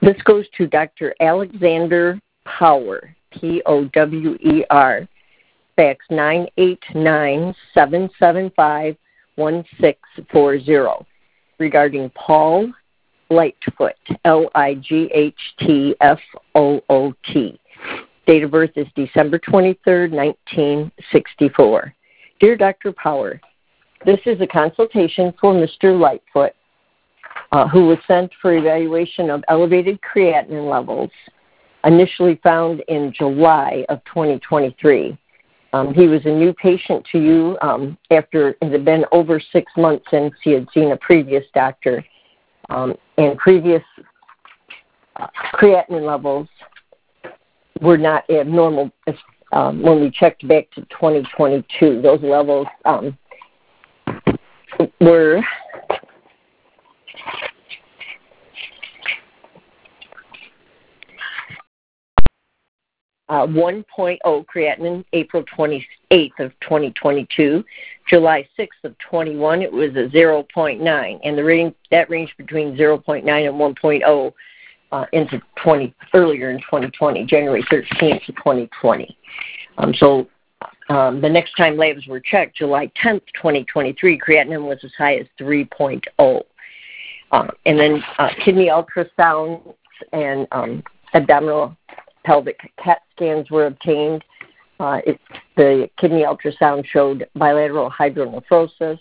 This goes to Dr. Alexander Power, Power, fax 989-775-1640, regarding Paul Lightfoot, Lightfoot. Date of birth is December 23rd, 1964. Dear Dr. Power, this is a consultation for Mr. Lightfoot, who was sent for evaluation of elevated creatinine levels, initially found in July of 2023. He was a new patient to you after it had been over 6 months since he had seen a previous doctor. And previous creatinine levels were not abnormal when we checked back to 2022. Those levels were 1.0 creatinine, April 28th of 2022. July 6th of 21, it was a 0.9, and that ranged between 0.9 and 1.0 earlier in 2020, January 13th of 2020. The next time labs were checked, July 10th, 2023, creatinine was as high as 3.0. And then kidney ultrasounds and abdominal pelvic CAT scans were obtained. The kidney ultrasound showed bilateral hydronephrosis.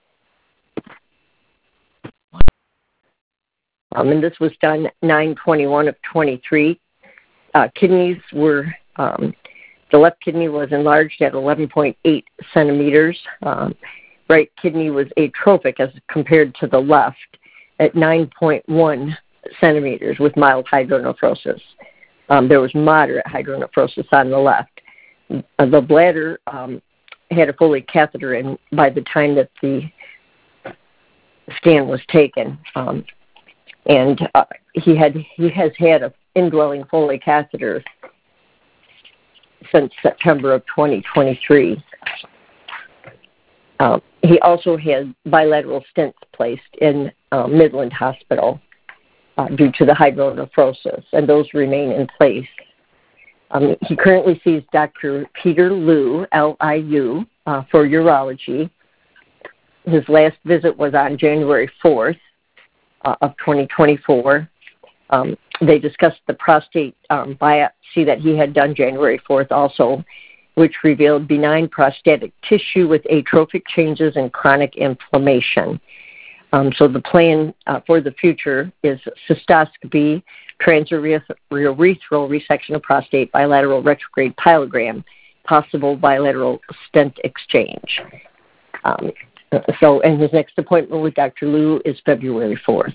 And this was done 9/21 of 23. Kidneys were, the left kidney was enlarged at 11.8 centimeters. Right kidney was atrophic as compared to the left at 9.1 centimeters with mild hydronephrosis. There was moderate hydronephrosis on the left. The bladder had a Foley catheter in by the time that the scan was taken. And he has had an indwelling Foley catheter since September of 2023. He also had bilateral stents placed in Midland Hospital due to the hydronephrosis, and those remain in place. He currently sees Dr. Peter Liu, Liu, for urology. His last visit was on January 4th of 2024. They discussed the prostate biopsy that he had done January 4th also, which revealed benign prostatic tissue with atrophic changes and chronic inflammation. So the plan for the future is cystoscopy, transurethral resection of prostate, bilateral retrograde pyelogram, possible bilateral stent exchange. And his next appointment with Dr. Liu is February 4th.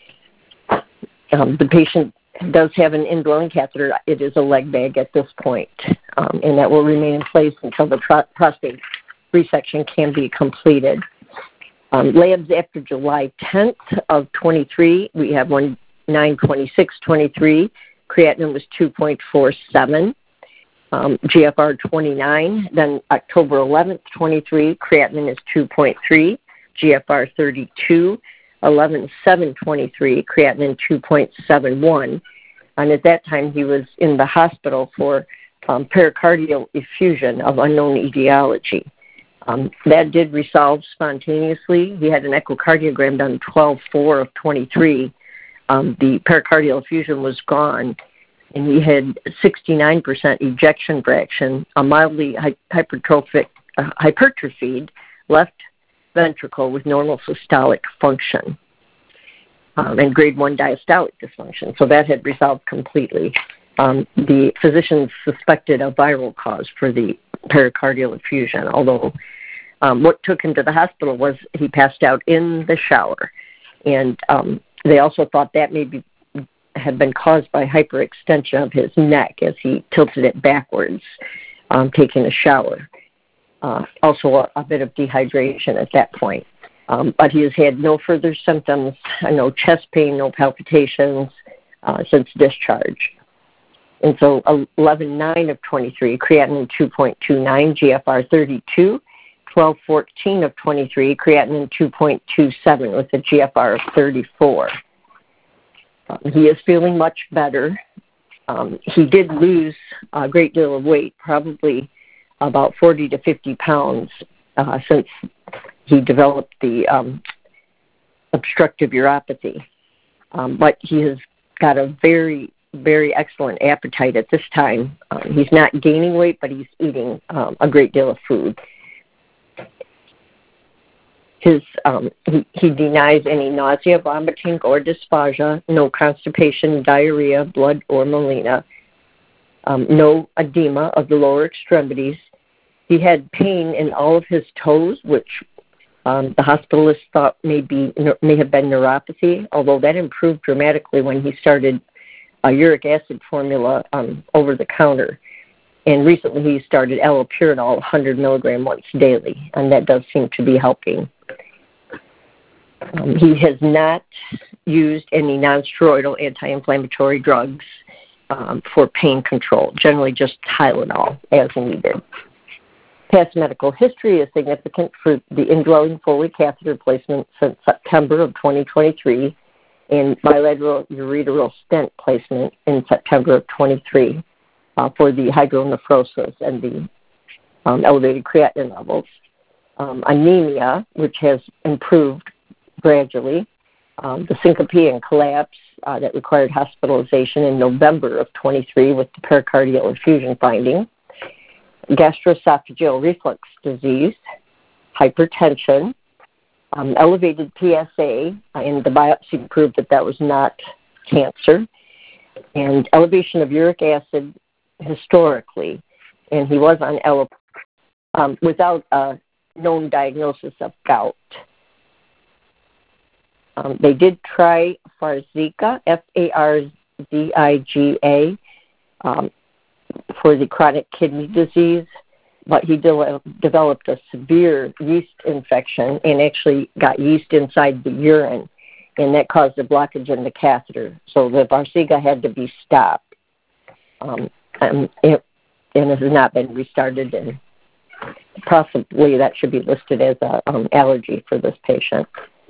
The patient does have an indwelling catheter. It is a leg bag at this point, and that will remain in place until the prostate resection can be completed. Labs after July 10th of 23, we have 9/26/23. Creatinine was 2.47, GFR 29. Then October 11th, 23, creatinine is 2.3, GFR 32. 11/7/23, creatinine 2.71. And at that time, he was in the hospital for pericardial effusion of unknown etiology. That did resolve spontaneously. He had an echocardiogram done 12/4 of 23. The pericardial effusion was gone, and he had 69% ejection fraction, a mildly hypertrophied left ventricle with normal systolic function, and grade 1 diastolic dysfunction. So that had resolved completely. The physicians suspected a viral cause for the pericardial effusion, although what took him to the hospital was he passed out in the shower. And they also thought that maybe had been caused by hyperextension of his neck as he tilted it backwards, taking a shower. Also a bit of dehydration at that point. But he has had no further symptoms, no chest pain, no palpitations since discharge. And so 11/9 of 23, creatinine 2.29, GFR 32. 12/14 of 23, creatinine 2.27 with a GFR of 34. He is feeling much better. He did lose a great deal of weight, probably about 40 to 50 pounds since he developed the obstructive uropathy. But he has got a very, very excellent appetite at this time. He's not gaining weight, but he's eating a great deal of food. He denies any nausea, vomiting, or dysphagia, no constipation, diarrhea, blood, or melena, no edema of the lower extremities. He had pain in all of his toes, which the hospitalists thought may have been neuropathy, although that improved dramatically when he started a uric acid formula over the counter. And recently he started allopurinol 100 milligram once daily, and that does seem to be helping. He has not used any nonsteroidal anti-inflammatory drugs for pain control, generally just Tylenol as needed. Past medical history is significant for the indwelling Foley catheter placement since September of 2023 and bilateral ureteral stent placement in September of 23 for the hydronephrosis and the elevated creatinine levels. Anemia, which has improved gradually, the syncope and collapse that required hospitalization in November of 23 with the pericardial effusion finding, gastroesophageal reflux disease, hypertension, elevated PSA, and the biopsy proved that was not cancer, and elevation of uric acid historically, and he was on without a known diagnosis of gout. They did try Farxiga, Farziga, for the chronic kidney disease, but he developed a severe yeast infection and actually got yeast inside the urine, and that caused a blockage in the catheter. So the Farxiga had to be stopped, and it has not been restarted, and possibly that should be listed as an allergy for this patient.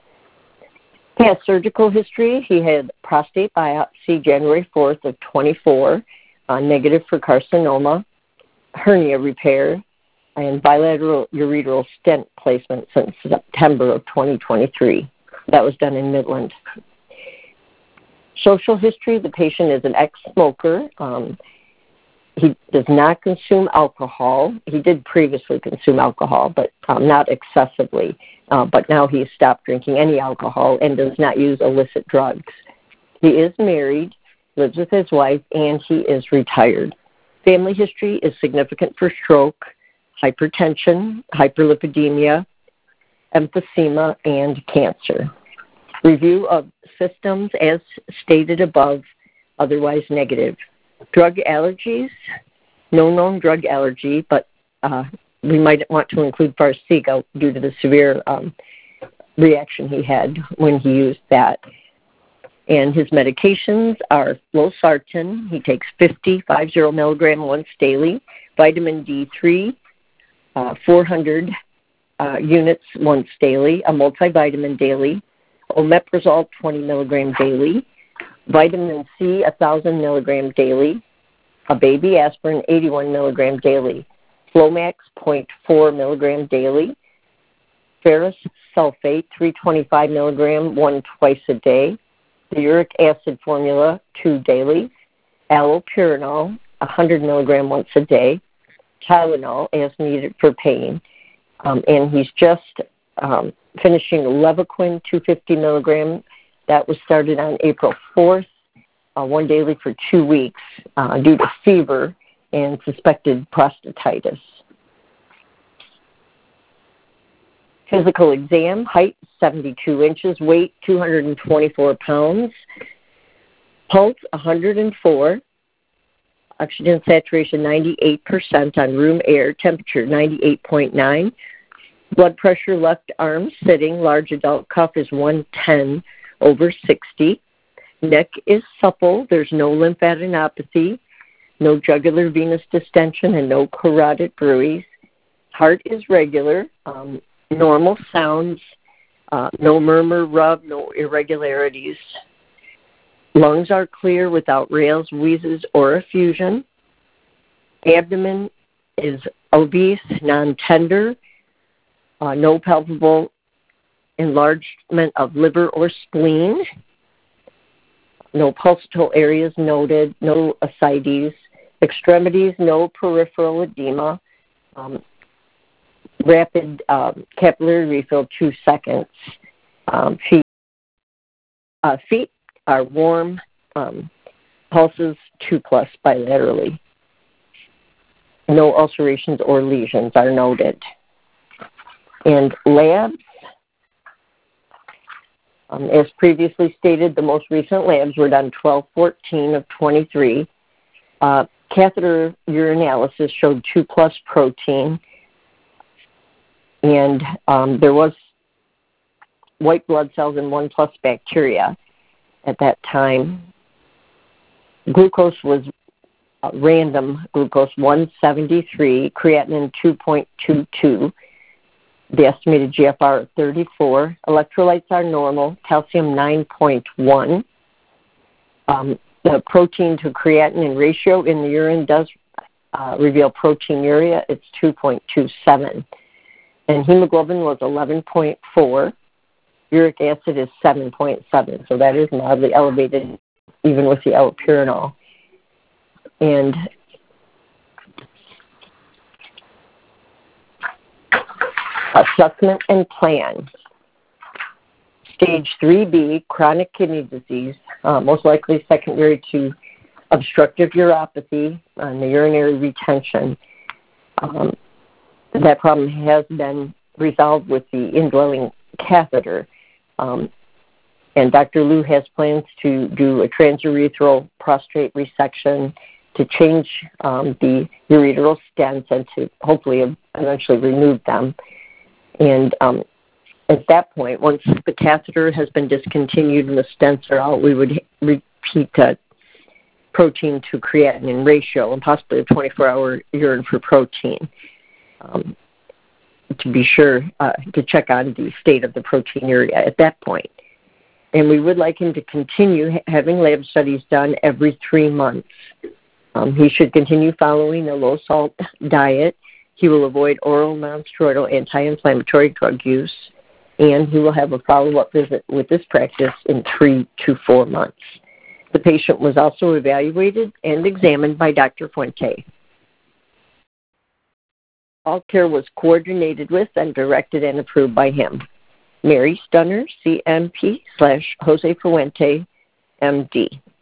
He has surgical history. He had prostate biopsy January 4th of 24, negative for carcinoma, hernia repair, and bilateral ureteral stent placement since September of 2023. That was done in Midland. Social history, the patient is an ex-smoker. He does not consume alcohol. He did previously consume alcohol, but not excessively. But now he has stopped drinking any alcohol and does not use illicit drugs. He is married, lives with his wife, and he is retired. Family history is significant for stroke, hypertension, hyperlipidemia, emphysema, and cancer. Review of systems as stated above, otherwise negative. Drug allergies, no known drug allergy, but we might want to include Farxiga due to the severe reaction he had when he used that. And his medications are losartan. He takes 50 milligram once daily, vitamin D3, 400 units once daily, a multivitamin daily, omeprazole 20 milligram daily, vitamin C 1,000 milligram daily, a baby aspirin 81 milligram daily, Flomax 0.4 milligram daily, ferrous sulfate 325 milligram, 1 twice a day, the uric acid formula 2 daily, allopurinol 100 milligram once a day, Tylenol as needed for pain, and he's just finishing Levaquin 250 milligram. That was started on April 4th, 1 daily for 2 weeks due to fever and suspected prostatitis. Physical exam, height 72 inches, weight 224 pounds, pulse 104, oxygen saturation 98% on room air, temperature 98.9, blood pressure left arm sitting, large adult cuff is 110 over 60, neck is supple, there's no lymphadenopathy, no jugular venous distension, and no carotid bruits. Heart is regular, normal sounds, no murmur, rub, no irregularities. Lungs are clear without rales, wheezes, or effusion. Abdomen is obese, non-tender, no palpable enlargement of liver or spleen, no pulsatile areas noted, no ascites, extremities, no peripheral edema, rapid capillary refill, 2 seconds. Feet are warm, pulses 2+ bilaterally. No ulcerations or lesions are noted. And labs, as previously stated, the most recent labs were done 12/14 of 23. Catheter urinalysis showed 2+ protein, and there was white blood cells and 1+ bacteria at that time. Glucose was random glucose 173, creatinine 2.22, the estimated GFR of 34. Electrolytes are normal, calcium 9.1. The protein to creatinine ratio in the urine does reveal proteinuria. It's 2.27. And hemoglobin was 11.4. Uric acid is 7.7, so that is mildly elevated even with the allopurinol. And assessment and plan. Stage 3B, chronic kidney disease, most likely secondary to obstructive uropathy and the urinary retention. That problem has been resolved with the indwelling catheter. And Dr. Liu has plans to do a transurethral prostate resection to change the ureteral stents and to hopefully eventually remove them. And at that point, once the catheter has been discontinued and the stents are out, we would repeat protein to creatinine ratio and possibly a 24-hour urine for protein to be sure to check on the state of the proteinuria at that point. And we would like him to continue having lab studies done every 3 months. He should continue following a low-salt diet. He will avoid oral nonsteroidal anti-inflammatory drug use, and he will have a follow-up visit with this practice in 3 to 4 months. The patient was also evaluated and examined by Dr. Fuente. All care was coordinated with and directed and approved by him. Mary Stunner, CMP /Jose Fuente, MD.